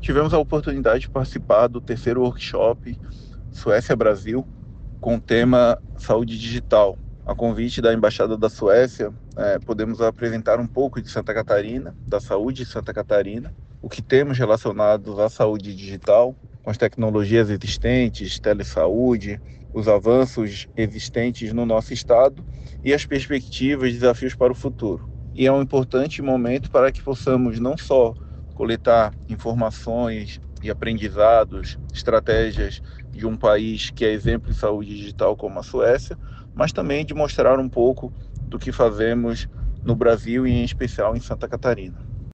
Tivemos a oportunidade de participar do terceiro workshop Suécia-Brasil com o tema Saúde Digital. A convite da Embaixada da Suécia, podemos apresentar um pouco de Santa Catarina, da saúde de Santa Catarina, o que temos relacionado à saúde digital, com as tecnologias existentes, telesaúde, os avanços existentes no nosso estado e as perspectivas e desafios para o futuro. E é um importante momento para que possamos não só coletar informações e aprendizados, estratégias de um país que é exemplo em saúde digital como a Suécia, mas também de mostrar um pouco do que fazemos no Brasil e em especial em Santa Catarina.